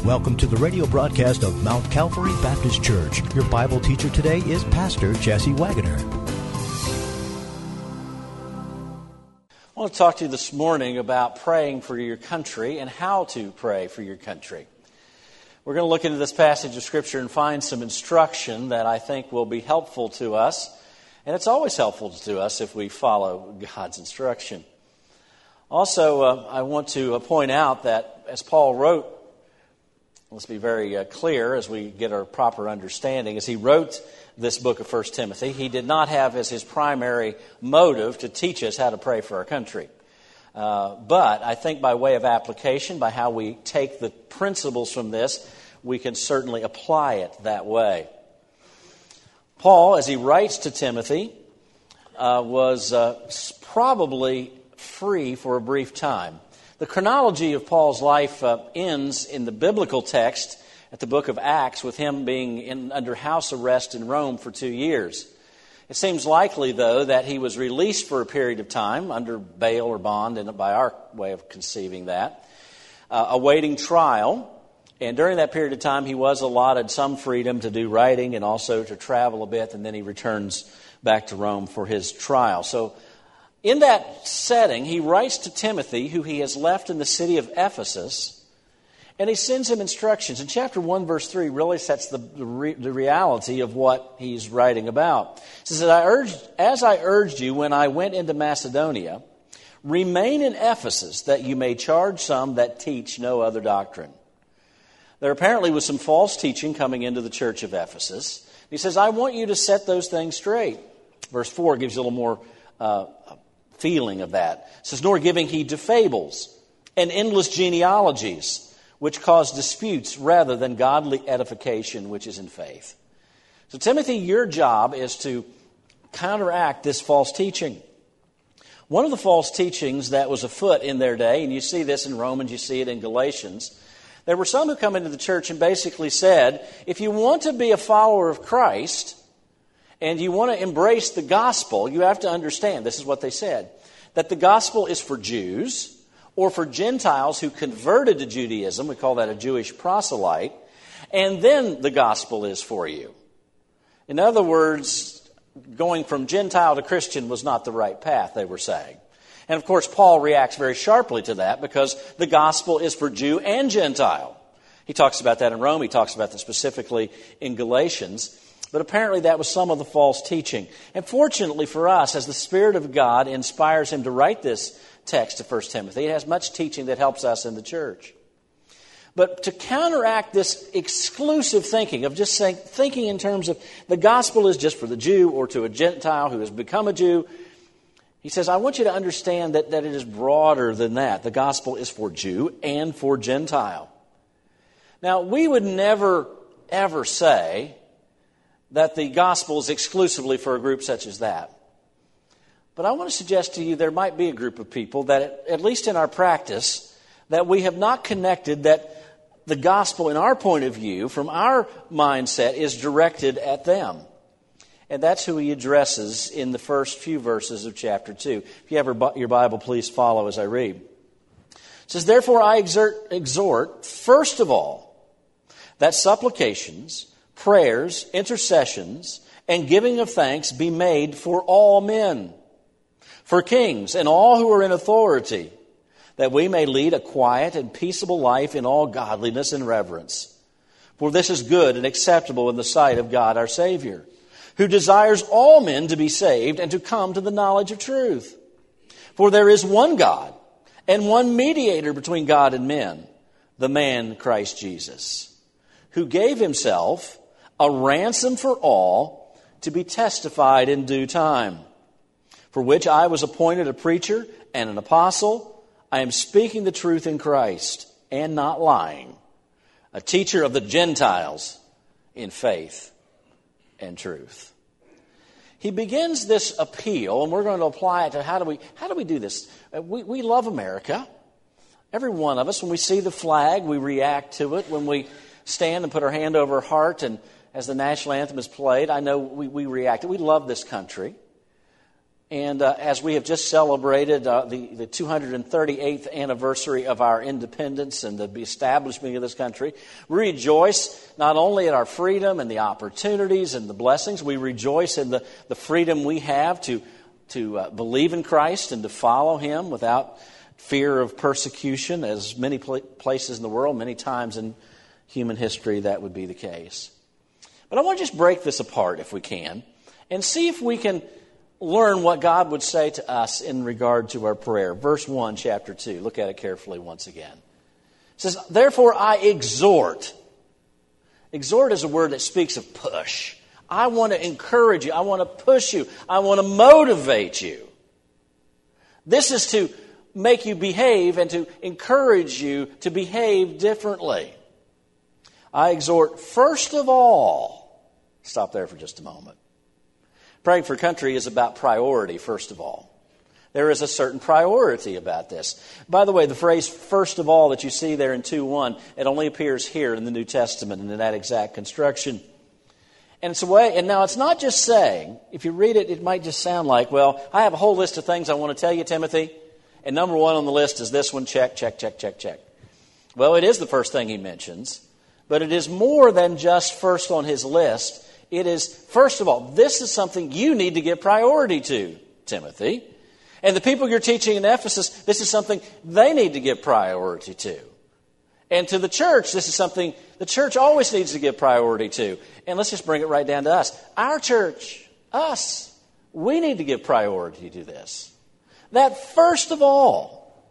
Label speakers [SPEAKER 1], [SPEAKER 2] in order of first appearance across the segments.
[SPEAKER 1] Welcome to the radio broadcast of Mount Calvary Baptist Church. Your Bible teacher today is Pastor Jesse Wagoner.
[SPEAKER 2] I want to talk to you this morning about praying for your country and how to pray for your country. We're going to look into this passage of Scripture and find some instruction that I think will be helpful to us. And it's always helpful to us if we follow God's instruction. Also, I want to point out that as Paul wrote, let's be very clear as we get our proper understanding, as he wrote this book of 1 Timothy, he did not have as his primary motive to teach us how to pray for our country. But I think by way of application, by how we take the principles from this, we can certainly apply it that way. Paul, as he writes to Timothy, was probably free for a brief time. The chronology of Paul's life ends in the biblical text at the book of Acts with him being under house arrest in Rome for 2 years. It seems likely, though, that he was released for a period of time under bail or bond, and by our way of conceiving that, awaiting trial. And during that period of time, he was allotted some freedom to do writing and also to travel a bit, and then he returns back to Rome for his trial. So in that setting, he writes to Timothy, who he has left in the city of Ephesus, and he sends him instructions. And chapter 1, verse 3 really sets the reality of what he's writing about. It says, as I urged you when I went into Macedonia, remain in Ephesus, that you may charge some that teach no other doctrine. There apparently was some false teaching coming into the church of Ephesus. He says, I want you to set those things straight. Verse 4 gives you a little more feeling of that. It says, nor giving heed to fables and endless genealogies, which cause disputes rather than godly edification, which is in faith. So Timothy, your job is to counteract this false teaching. One of the false teachings that was afoot in their day, and you see this in Romans, you see it in Galatians, there were some who come into the church and basically said, if you want to be a follower of Christ and you want to embrace the gospel, you have to understand, this is what they said, that the gospel is for Jews or for Gentiles who converted to Judaism. We call that a Jewish proselyte. And then the gospel is for you. In other words, going from Gentile to Christian was not the right path, they were saying. And of course, Paul reacts very sharply to that because the gospel is for Jew and Gentile. He talks about that in Rome. He talks about that specifically in Galatians. But apparently that was some of the false teaching. And fortunately for us, as the Spirit of God inspires him to write this text to 1 Timothy, it has much teaching that helps us in the church. But to counteract this exclusive thinking of just thinking in terms of the gospel is just for the Jew or to a Gentile who has become a Jew, he says, I want you to understand that it is broader than that. The gospel is for Jew and for Gentile. Now, we would never, ever say that the gospel is exclusively for a group such as that. But I want to suggest to you there might be a group of people that, at least in our practice, that we have not connected that the gospel, in our point of view, from our mindset, is directed at them. And that's who he addresses in the first few verses of chapter 2. If you have your Bible, please follow as I read. It says, therefore I exhort, first of all, that supplications, prayers, intercessions, and giving of thanks be made for all men, for kings and all who are in authority, that we may lead a quiet and peaceable life in all godliness and reverence. For this is good and acceptable in the sight of God our Savior, who desires all men to be saved and to come to the knowledge of truth. For there is one God and one mediator between God and men, the man Christ Jesus, who gave himself a ransom for all to be testified in due time, for which I was appointed a preacher and an apostle. I am speaking the truth in Christ and not lying, a teacher of the Gentiles in faith and truth. He begins this appeal, and we're going to apply it to how do we do this? We love America. Every one of us, when we see the flag, we react to it. When we stand and put our hand over our heart, and as the national anthem is played, I know we react. We love this country. And as we have just celebrated the 238th anniversary of our independence and the establishment of this country, we rejoice not only at our freedom and the opportunities and the blessings, we rejoice in the freedom we have to believe in Christ and to follow Him without fear of persecution, as many places in the world, many times in human history, that would be the case. But I want to just break this apart, if we can, and see if we can learn what God would say to us in regard to our prayer. Verse 1, chapter 2. Look at it carefully once again. It says, therefore I exhort. Exhort is a word that speaks of push. I want to encourage you. I want to push you. I want to motivate you. This is to make you behave and to encourage you to behave differently. I exhort, first of all, stop there for just a moment. Praying for country is about priority, first of all. There is a certain priority about this. By the way, the phrase first of all that you see there in 2:1, it only appears here in the New Testament and in that exact construction. And it's a way, and now it's not just saying, if you read it, it might just sound like, well, I have a whole list of things I want to tell you, Timothy, and number one on the list is this one, check, check, check, check, check. Well, it is the first thing he mentions, but it is more than just first on his list. It is, first of all, this is something you need to give priority to, Timothy. And the people you're teaching in Ephesus, this is something they need to give priority to. And to the church, this is something the church always needs to give priority to. And let's just bring it right down to us. Our church, us, we need to give priority to this. That first of all,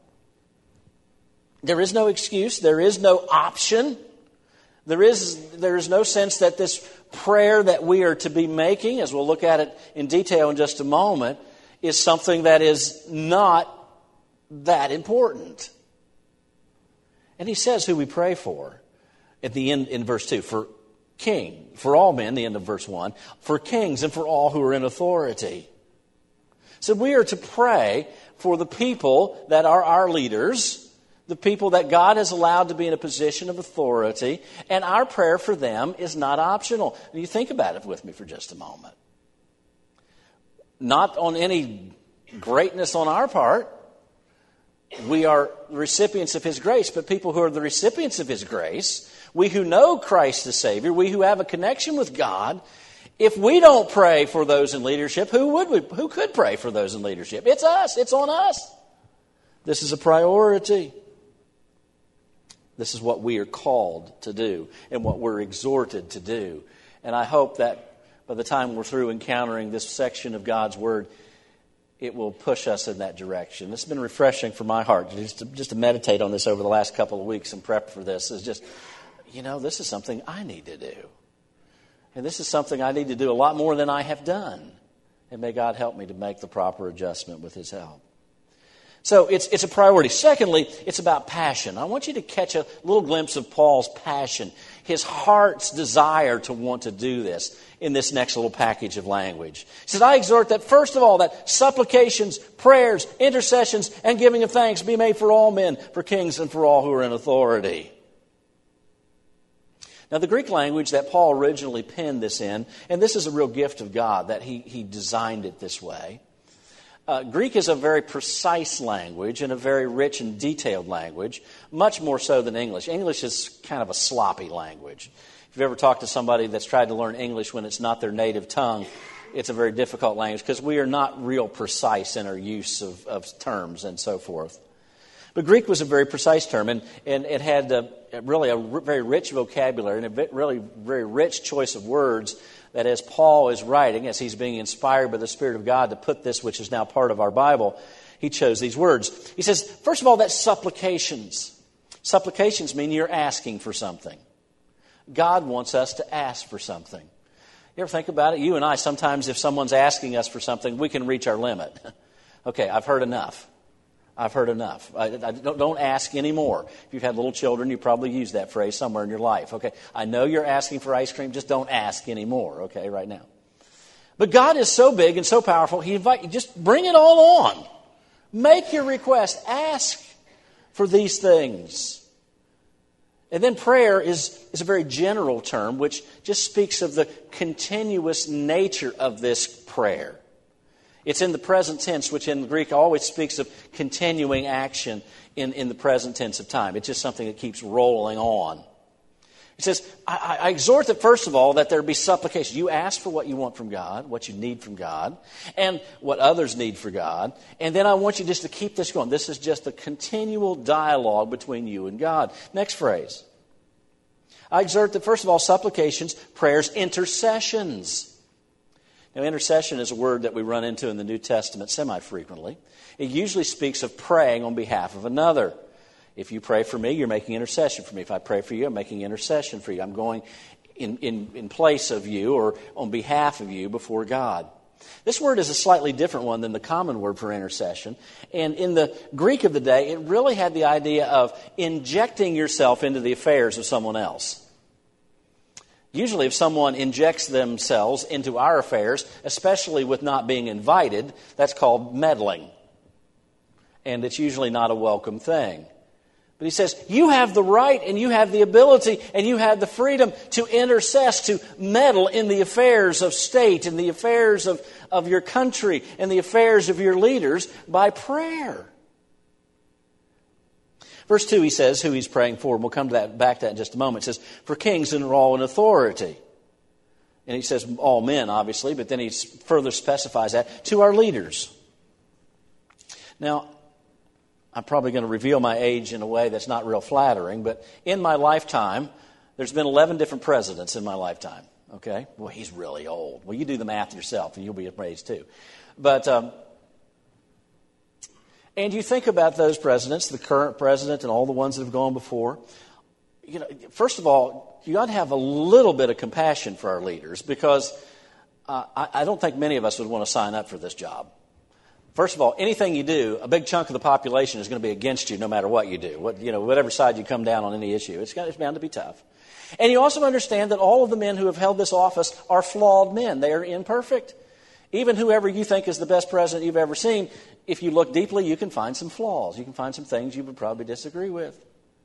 [SPEAKER 2] there is no excuse, there is no option. There is no sense that this prayer that we are to be making, as we'll look at it in detail in just a moment, is something that is not that important. And he says who we pray for at the end in verse 2, for all men, the end of verse 1, for kings and for all who are in authority. So we are to pray for the people that are our leaders, the people that God has allowed to be in a position of authority, and our prayer for them is not optional. And you think about it with me for just a moment. Not on any greatness on our part. We are recipients of His grace, but people who are the recipients of His grace, we who know Christ the Savior, we who have a connection with God, if we don't pray for those in leadership, who could pray for those in leadership? It's us. It's on us. This is a priority. This is what we are called to do and what we're exhorted to do. And I hope that by the time we're through encountering this section of God's Word, it will push us in that direction. It's been refreshing for my heart just to meditate on this over the last couple of weeks and prep for this. It's just, this is something I need to do. And this is something I need to do a lot more than I have done. And may God help me to make the proper adjustment with His help. So it's a priority. Secondly, it's about passion. I want you to catch a little glimpse of Paul's passion, his heart's desire to want to do this in this next little package of language. He says, I exhort that first of all, that supplications, prayers, intercessions, and giving of thanks be made for all men, for kings, and for all who are in authority. Now, the Greek language that Paul originally penned this in, and this is a real gift of God that he designed it this way. Greek is a very precise language and a very rich and detailed language, much more so than English. English is kind of a sloppy language. If you've ever talked to somebody that's tried to learn English when it's not their native tongue, it's a very difficult language because we are not real precise in our use of terms and so forth. But Greek was a very precise term, and it had really a very rich vocabulary and a really very rich choice of words that as Paul is writing, as he's being inspired by the Spirit of God to put this, which is now part of our Bible, he chose these words. He says, first of all, that's supplications. Supplications mean you're asking for something. God wants us to ask for something. You ever think about it? You and I, sometimes if someone's asking us for something, we can reach our limit. Okay, I've heard enough. I've heard enough. Don't ask anymore. If you've had little children, you probably use that phrase somewhere in your life. Okay, I know you're asking for ice cream. Just don't ask anymore, okay, right now. But God is so big and so powerful, He invites you, just bring it all on. Make your request. Ask for these things. And then prayer is a very general term, which just speaks of the continuous nature of this prayer. It's in the present tense, which in Greek always speaks of continuing action in the present tense of time. It's just something that keeps rolling on. It says, I exhort that first of all that there be supplication. You ask for what you want from God, what you need from God, and what others need for God. And then I want you just to keep this going. This is just a continual dialogue between you and God. Next phrase. I exhort that first of all supplications, prayers, intercessions. Now, intercession is a word that we run into in the New Testament semi-frequently. It usually speaks of praying on behalf of another. If you pray for me, you're making intercession for me. If I pray for you, I'm making intercession for you. I'm going in place of you or on behalf of you before God. This word is a slightly different one than the common word for intercession. And in the Greek of the day, it really had the idea of injecting yourself into the affairs of someone else. Usually if someone injects themselves into our affairs, especially with not being invited, that's called meddling. And it's usually not a welcome thing. But he says, you have the right and you have the ability and you have the freedom to intercess, to meddle in the affairs of state, in the affairs of your country, in the affairs of your leaders by prayer. Verse 2, he says who he's praying for, and we'll come to that, back to that in just a moment. It says, for kings and all in authority. And he says all men, obviously, but then he further specifies that to our leaders. Now, I'm probably going to reveal my age in a way that's not real flattering, but in my lifetime, there's been 11 different presidents in my lifetime. Okay? Well, he's really old. Well, you do the math yourself, and you'll be amazed too. But and you think about those presidents, the current president and all the ones that have gone before. You know, first of all, you ought to have a little bit of compassion for our leaders because I don't think many of us would want to sign up for this job. First of all, anything you do, a big chunk of the population is going to be against you no matter what you do. Whatever side you come down on any issue, it's bound to be tough. And you also understand that all of the men who have held this office are flawed men. They are imperfect. Even whoever you think is the best president you've ever seen, if you look deeply, you can find some flaws. You can find some things you would probably disagree with.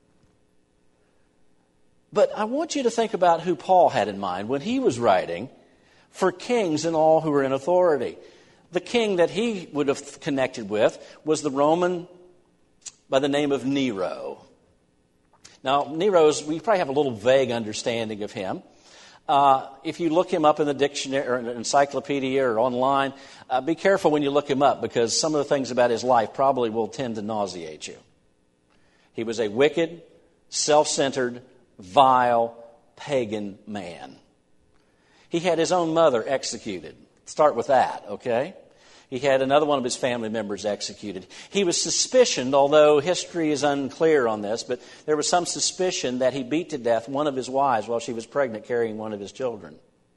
[SPEAKER 2] But I want you to think about who Paul had in mind when he was writing for kings and all who are in authority. The king that he would have connected with was the Roman by the name of Nero. Now, we probably have a little vague understanding of him. If you look him up in the dictionary or an encyclopedia or online, be careful when you look him up because some of the things about his life probably will tend to nauseate you. He was a wicked, self-centered, vile, pagan man. He had his own mother executed. Start with that, okay? He had another one of his family members executed. He was suspicioned, although history is unclear on this, but there was some suspicion that he beat to death one of his wives while she was pregnant carrying one of his children.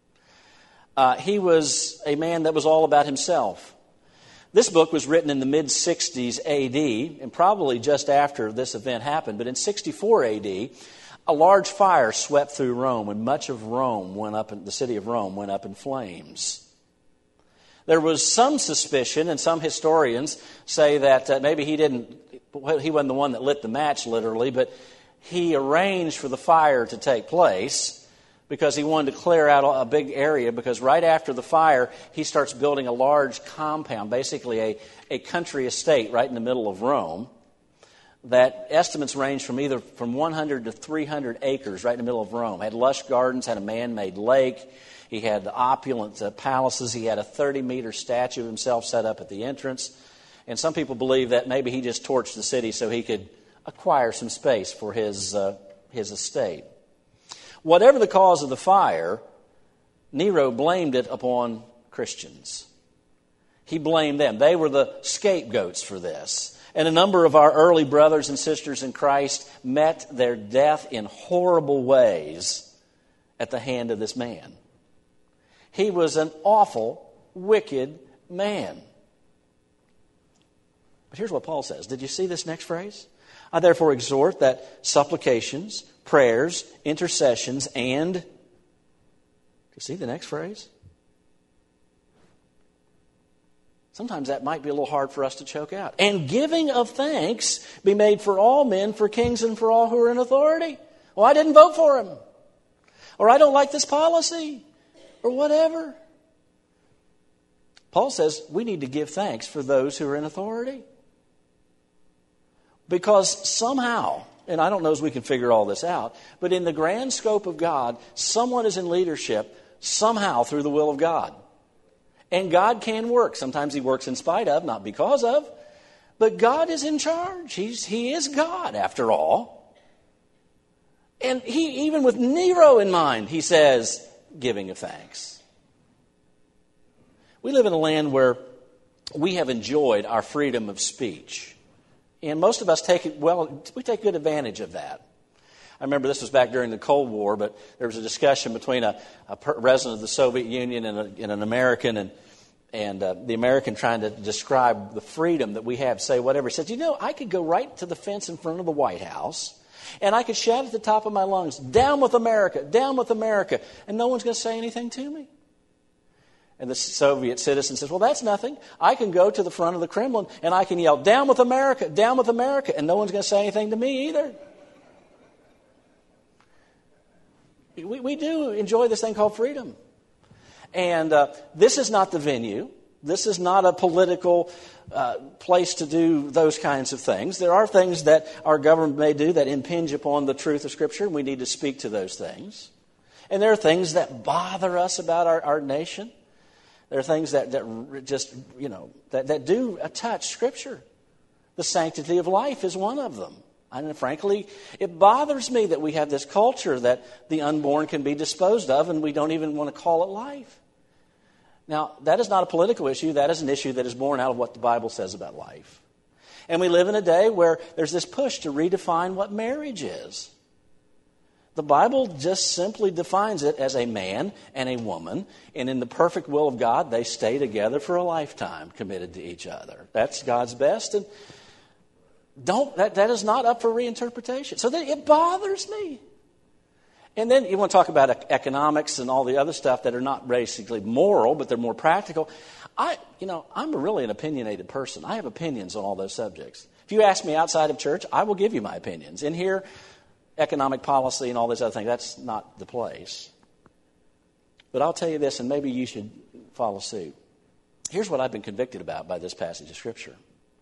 [SPEAKER 2] He was a man that was all about himself. This book was written in the mid-60s A.D., and probably just after this event happened, but in 64 A.D., a large fire swept through Rome, and much of Rome the city of Rome went up in flames. There was some suspicion, and some historians say that maybe he wasn't the one that lit the match literally, but he arranged for the fire to take place because he wanted to clear out a big area because right after the fire, he starts building a large compound, basically a country estate right in the middle of Rome, that estimates range from 100 to 300 acres right in the middle of Rome. Had lush gardens, had a man-made lake. He had opulent palaces. He had a 30-meter statue of himself set up at the entrance. And some people believe that maybe he just torched the city so he could acquire some space for his estate. Whatever the cause of the fire, Nero blamed it upon Christians. He blamed them. They were the scapegoats for this. And a number of our early brothers and sisters in Christ met their death in horrible ways at the hand of this man. He was an awful, wicked man. But here's what Paul says. Did you see this next phrase? I therefore exhort that supplications, prayers, intercessions, and... Do you see the next phrase? Sometimes that might be a little hard for us to choke out. And giving of thanks be made for all men, for kings, and for all who are in authority. Well, I didn't vote for him. Or I don't like this policy. Or whatever. Paul says we need to give thanks for those who are in authority. Because somehow, and I don't know as we can figure all this out, but in the grand scope of God, someone is in leadership somehow through the will of God. And God can work. Sometimes he works in spite of, not because of. But God is in charge. He is God, after all. And he, even with Nero in mind, he says, giving of thanks. We live in a land where we have enjoyed our freedom of speech. And most of us we take good advantage of that. I remember this was back during the Cold War, but there was a discussion between a resident of the Soviet Union and an American, and the American trying to describe the freedom that we have, say whatever. He said, I could go right to the fence in front of the White House, and I could shout at the top of my lungs, down with America, and no one's going to say anything to me. And the Soviet citizen says, well, that's nothing. I can go to the front of the Kremlin, and I can yell, down with America, and no one's going to say anything to me either. We do enjoy this thing called freedom. And this is not the venue. This is not a political place to do those kinds of things. There are things that our government may do that impinge upon the truth of Scripture, and we need to speak to those things. And there are things that bother us about our nation. There are things that just, that do touch Scripture. The sanctity of life is one of them. And frankly, it bothers me that we have this culture that the unborn can be disposed of and we don't even want to call it life. Now, that is not a political issue. That is an issue that is born out of what the Bible says about life. And we live in a day where there's this push to redefine what marriage is. The Bible just simply defines it as a man and a woman, and in the perfect will of God, they stay together for a lifetime, committed to each other. That's God's best, and that is not up for reinterpretation. So it bothers me. And then you want to talk about economics and all the other stuff that are not basically moral, but they're more practical. I'm really an opinionated person. I have opinions on all those subjects. If you ask me outside of church, I will give you my opinions. In here, economic policy and all these other things, that's not the place. But I'll tell you this, and maybe you should follow suit. Here's what I've been convicted about by this passage of Scripture.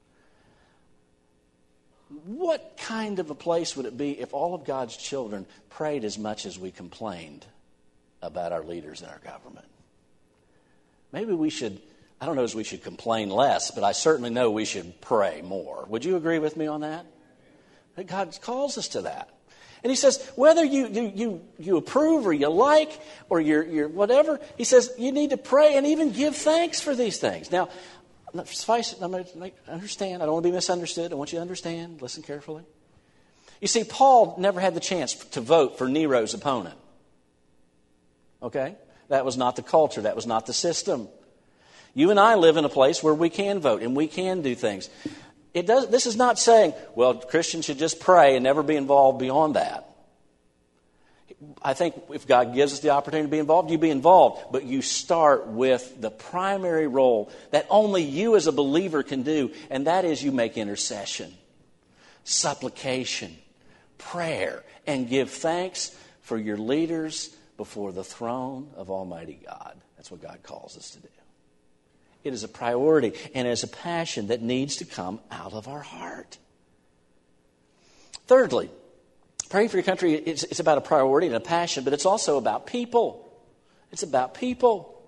[SPEAKER 2] What kind of a place would it be if all of God's children prayed as much as we complained about our leaders in our government? Maybe we should, I don't know as we should complain less, but I certainly know we should pray more. Would you agree with me on that? That God calls us to that. And he says, whether you approve or you like or you're whatever, he says you need to pray and even give thanks for these things. Now, suffice it, understand. I don't want to be misunderstood. I want you to understand. Listen carefully. You see, Paul never had the chance to vote for Nero's opponent. Okay? That was not the culture. That was not the system. You and I live in a place where we can vote and we can do things. This is not saying, well, Christians should just pray and never be involved beyond that. I think if God gives us the opportunity to be involved, you be involved. But you start with the primary role that only you as a believer can do, and that is you make intercession, supplication, prayer, and give thanks for your leaders before the throne of Almighty God. That's what God calls us to do. It is a priority and it is a passion that needs to come out of our heart. Thirdly, praying for your country, it's about a priority and a passion, but it's also about people. It's about people.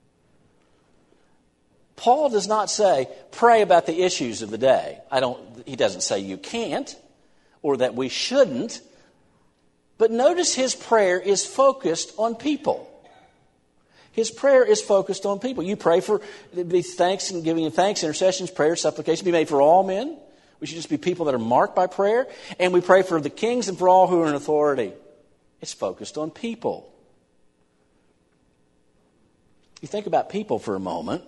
[SPEAKER 2] Paul does not say, pray about the issues of the day. He doesn't say you can't or that we shouldn't. But notice his prayer is focused on people. His prayer is focused on people. You pray for the thanks and giving thanks, intercessions, prayers, supplication be made for all men. We should just be people that are marked by prayer. And we pray for the kings and for all who are in authority. It's focused on people. You think about people for a moment.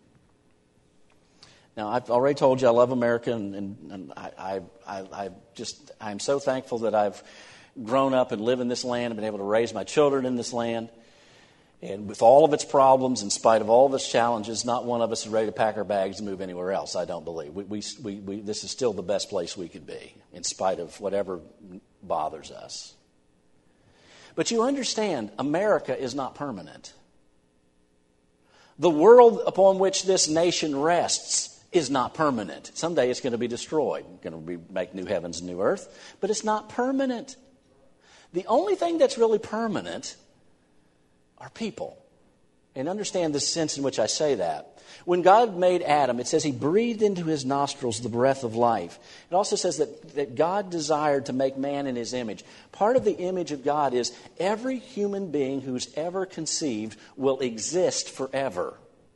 [SPEAKER 2] Now, I've already told you I love America, and I'm so thankful that I've grown up and live in this land and been able to raise my children in this land. And with all of its problems, in spite of all of its challenges, not one of us is ready to pack our bags and move anywhere else, I don't believe. This is still the best place we could be, in spite of whatever bothers us. But you understand, America is not permanent. The world upon which this nation rests is not permanent. Someday it's going to be destroyed. It's going to make new heavens and new earth, but it's not permanent. The only thing that's really permanent are people. And understand the sense in which I say that. When God made Adam, it says he breathed into his nostrils the breath of life. It also says that God desired to make man in his image. Part of the image of God is every human being who's ever conceived will exist forever.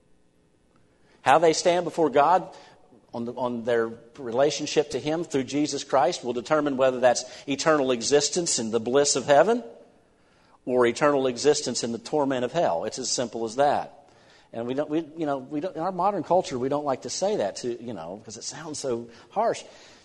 [SPEAKER 2] How they stand before God on their relationship to him through Jesus Christ will determine whether that's eternal existence in the bliss of heaven or eternal existence in the torment of hell. It's as simple as that. And we don't, in our modern culture, we don't like to say that because it sounds so harsh.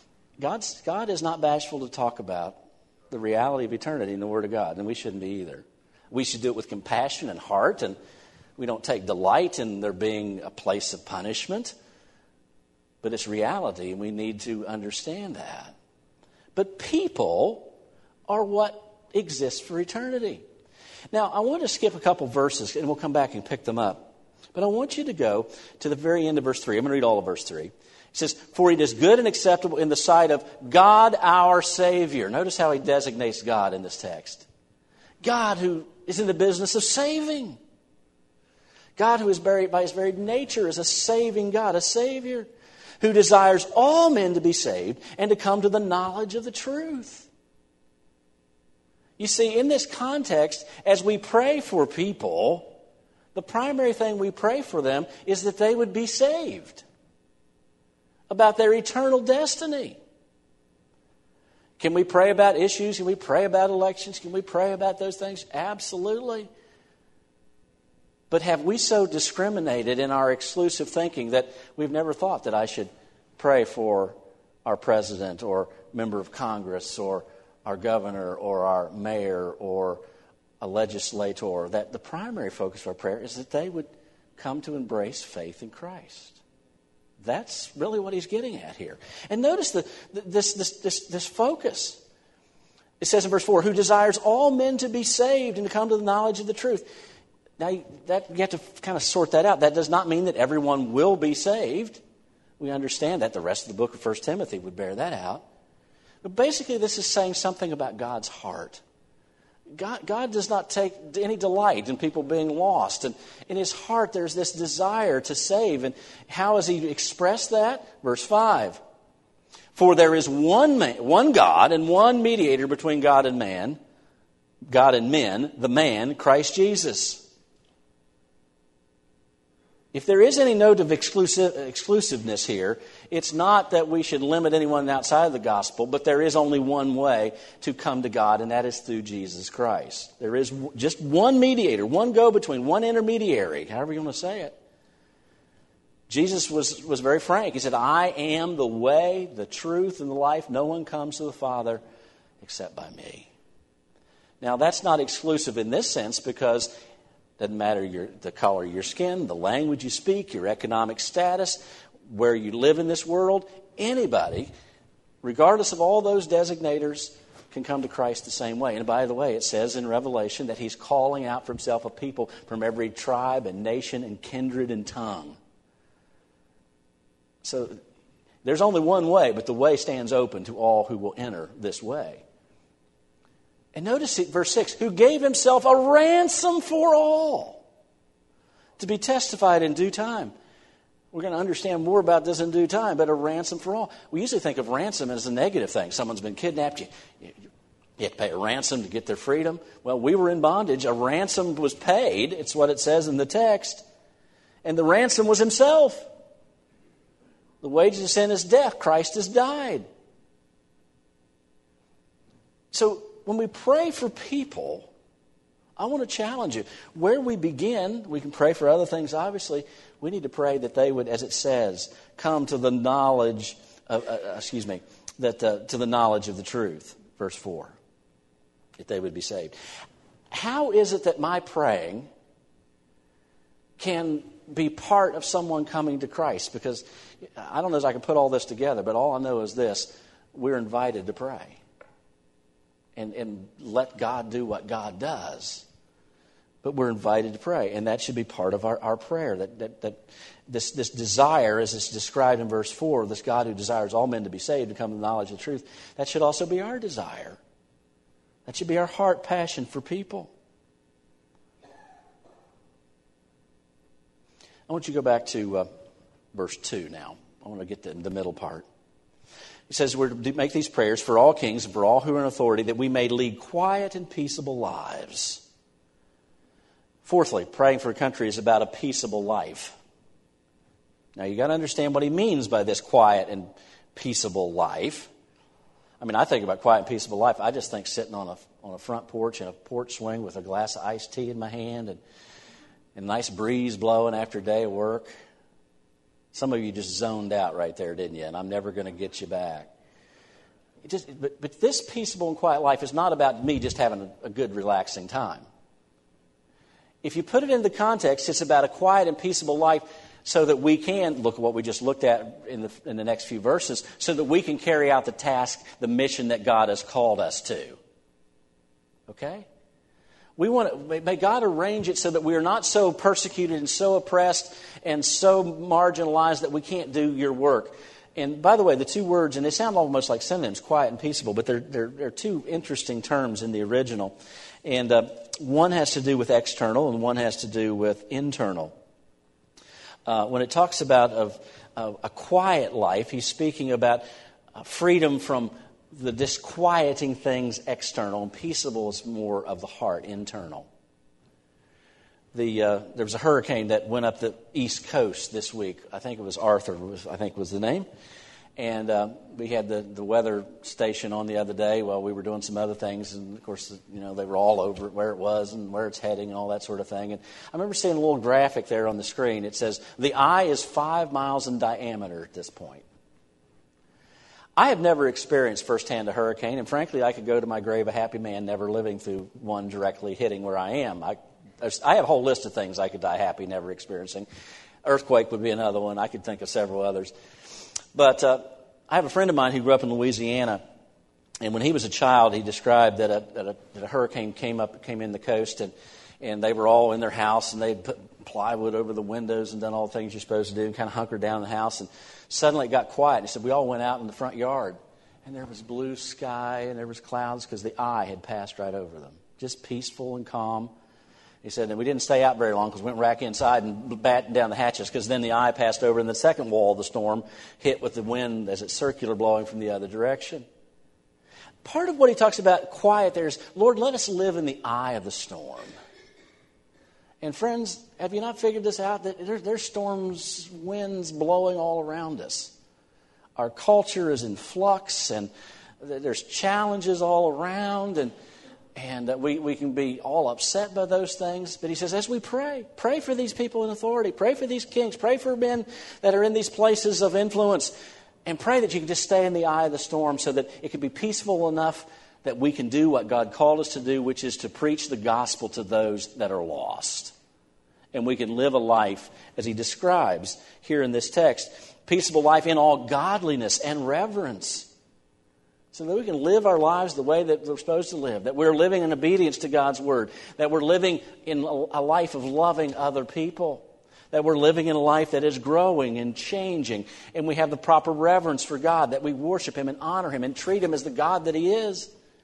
[SPEAKER 2] God is not bashful to talk about the reality of eternity in the Word of God, and we shouldn't be either. We should do it with compassion and heart, and we don't take delight in there being a place of punishment. But it's reality, and we need to understand that. But people are what exists for eternity. Now, I want to skip a couple verses, and we'll come back and pick them up. But I want you to go to the very end of verse 3. I'm going to read all of verse 3. It says, "For it is good and acceptable in the sight of God our Savior." Notice how he designates God in this text. God who is in the business of saving. God who is by his very nature is a saving God, a Savior, who desires all men to be saved and to come to the knowledge of the truth. You see, in this context, as we pray for people, the primary thing we pray for them is that they would be saved, about their eternal destiny. Can we pray about issues? Can we pray about elections? Can we pray about those things? Absolutely. But have we so discriminated in our exclusive thinking that we've never thought that I should pray for our president or member of Congress or our governor or our mayor or a legislator, that the primary focus of our prayer is that they would come to embrace faith in Christ? That's really what he's getting at here. And notice this focus. It says in verse 4, "Who desires all men to be saved and to come to the knowledge of the truth." Now, you have to kind of sort that out. That does not mean that everyone will be saved. We understand that. The rest of the book of 1 Timothy would bear that out. But basically, this is saying something about God's heart. God does not take any delight in people being lost. And in his heart, there's this desire to save. And how has he expressed that? Verse 5. "For there is one God and one mediator between God and men, the man, Christ Jesus." If there is any note of exclusiveness here, it's not that we should limit anyone outside of the gospel, but there is only one way to come to God, and that is through Jesus Christ. There is just one mediator, one go-between, one intermediary, however you want to say it. Jesus was very frank. He said, "I am the way, the truth, and the life. No one comes to the Father except by me." Now, that's not exclusive in this sense, because doesn't matter the color of your skin, the language you speak, your economic status, where you live in this world. Anybody, regardless of all those designators, can come to Christ the same way. And by the way, it says in Revelation that he's calling out for himself a people from every tribe and nation and kindred and tongue. So there's only one way, but the way stands open to all who will enter this way. And notice verse 6, "Who gave himself a ransom for all, to be testified in due time." We're going to understand more about this in due time, but a ransom for all. We usually think of ransom as a negative thing. Someone's been kidnapped. You have to pay a ransom to get their freedom. Well, we were in bondage. A ransom was paid. It's what it says in the text. And the ransom was himself. The wages of sin is death. Christ has died. So when we pray for people, I want to challenge you. Where we begin, we can pray for other things, obviously. We need to pray that they would, as it says, come to the knowledge of, to the knowledge of the truth. Verse 4, that they would be saved. How is it that my praying can be part of someone coming to Christ? Because I don't know if I can put all this together, but all I know is this: we're invited to pray. And let God do what God does. But we're invited to pray, and that should be part of our prayer. That this desire, as it's described in verse 4, this God who desires all men to be saved, to come to the knowledge of the truth, that should also be our desire. That should be our heart passion for people. I want you to go back to verse 2 now. I want to get the middle part. It says we're to make these prayers for all kings and for all who are in authority, that we may lead quiet and peaceable lives. Fourthly, praying for a country is about a peaceable life. Now, you got to understand what he means by this quiet and peaceable life. I mean, I think about quiet and peaceable life. I just think sitting on a front porch in a porch swing with a glass of iced tea in my hand and a nice breeze blowing after a day of work. Some of you just zoned out right there, didn't you? And I'm never going to get you back. But this peaceable and quiet life is not about me just having a good, relaxing time. If you put it in the context, it's about a quiet and peaceable life so that we can, look at what we just looked at in the next few verses, so that we can carry out the task, the mission that God has called us to. Okay? May God arrange it so that we are not so persecuted and so oppressed and so marginalized that we can't do your work. And by the way, the two words, and they sound almost like synonyms, quiet and peaceable, but they're two interesting terms in the original. And one has to do with external and one has to do with internal. When it talks about a quiet life, he's speaking about freedom from the disquieting things external, and peaceable is more of the heart, internal. There was a hurricane that went up the East Coast this week. I think it was Arthur, was the name. And we had the weather station on the other day while we were doing some other things. And, of course, they were all over it, where it was and where it's heading and all that sort of thing. And I remember seeing a little graphic there on the screen. It says, the eye is 5 miles in diameter at this point. I have never experienced firsthand a hurricane. And, frankly, I could go to my grave a happy man never living through one directly hitting where I am. I have a whole list of things I could die happy never experiencing. Earthquake would be another one. I could think of several others. But I have a friend of mine who grew up in Louisiana, and when he was a child, he described that a hurricane came in the coast, and they were all in their house, and they'd put plywood over the windows and done all the things you're supposed to do and kind of hunkered down in the house. And suddenly it got quiet. And he said, we all went out in the front yard, and there was blue sky, and there was clouds because the eye had passed right over them. Just peaceful and calm. He said, and we didn't stay out very long because we went back inside and battened down the hatches because then the eye passed over and the second wall of the storm hit with the wind as it's circular blowing from the other direction. Part of what he talks about quiet there is, Lord, let us live in the eye of the storm. And friends, have you not figured this out? That there's storms, winds blowing all around us. Our culture is in flux and there's challenges all around and we can be all upset by those things. But he says, as we pray for these people in authority, pray for these kings, pray for men that are in these places of influence, and pray that you can just stay in the eye of the storm so that it can be peaceful enough that we can do what God called us to do, which is to preach the gospel to those that are lost. And we can live a life, as he describes here in this text, peaceable life in all godliness and reverence. So that we can live our lives the way that we're supposed to live, that we're living in obedience to God's word, that we're living in a life of loving other people, that we're living in a life that is growing and changing, and we have the proper reverence for God, that we worship him and honor him and treat him as the God that he is.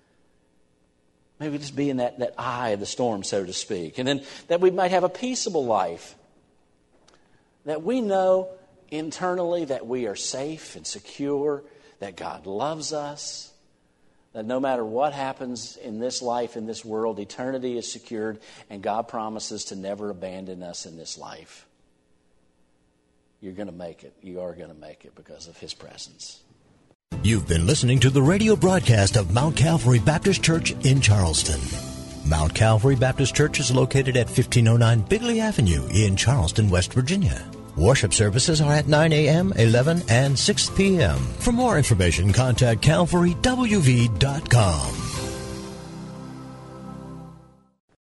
[SPEAKER 2] Maybe just be in that eye of the storm, so to speak. And then that we might have a peaceable life, that we know internally that we are safe and secure, that God loves us, that no matter what happens in this life, in this world, eternity is secured, and God promises to never abandon us in this life. You're going to make it. You are going to make it because of his presence.
[SPEAKER 1] You've been listening to the radio broadcast of Mount Calvary Baptist Church in Charleston. Mount Calvary Baptist Church is located at 1509 Bigley Avenue in Charleston, West Virginia. Worship services are at 9 a.m., 11, and 6 p.m. For more information, contact calvarywv.com.